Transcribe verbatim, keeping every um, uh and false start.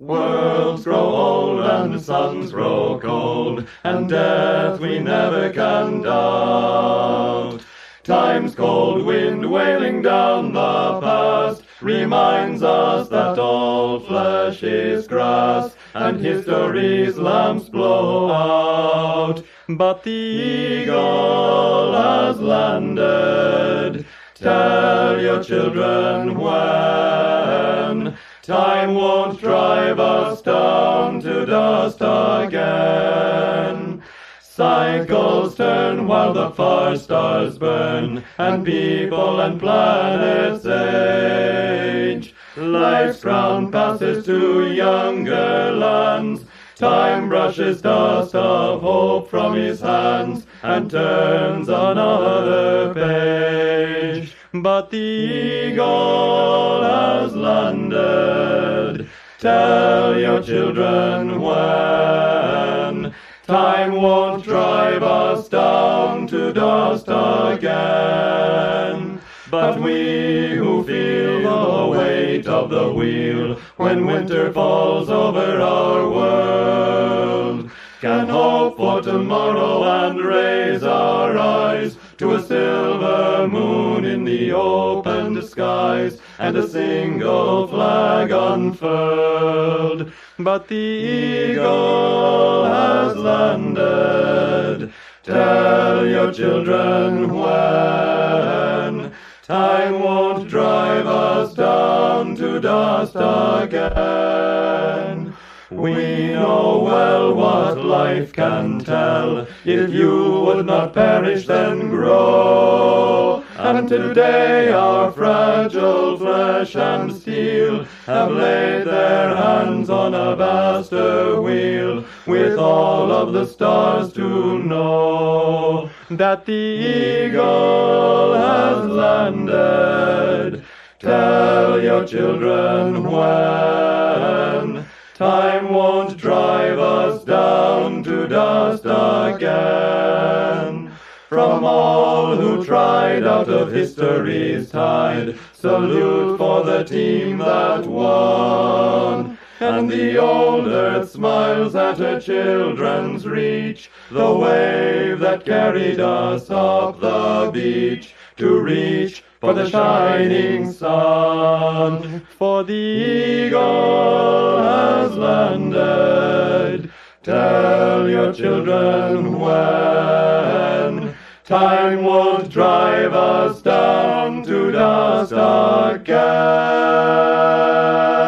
Worlds grow old and suns grow cold, and death we never can doubt. Time's cold wind wailing down the past reminds us that all flesh is grass, and history's lamps blow out. But the eagle has landed. Tell your children when. Time won't drive us down to dust again. Cycles turn while the far stars burn, and people and planets age. Life's crown passes to younger lands. Time brushes dust of hope from his hands, and turns another page. But the eagle has landed. Tell your children when. Time won't drive us down to dust again. But we who feel the weight of the wheel when winter falls over our world can hope for tomorrow and raise our eyes to a silver moon in the open skies and a single flag unfurled. But the eagle has landed. Tell your children when. Time won't drive us down to dust again. We know well what life can tell. If you would not perish, then grow. And today our fragile flesh and steel have laid their hands on a vaster wheel, with all of the stars to know that the eagle has landed. Tell your children when. Time won't drive us down to dust again. From all who tried out of history's tide, salute for the team that won. And the old earth smiles at her children's reach, the wave that carried us up the beach, to reach for the shining sun. For the eagle has landed. Tell your children when. Time won't drive us down to dust again.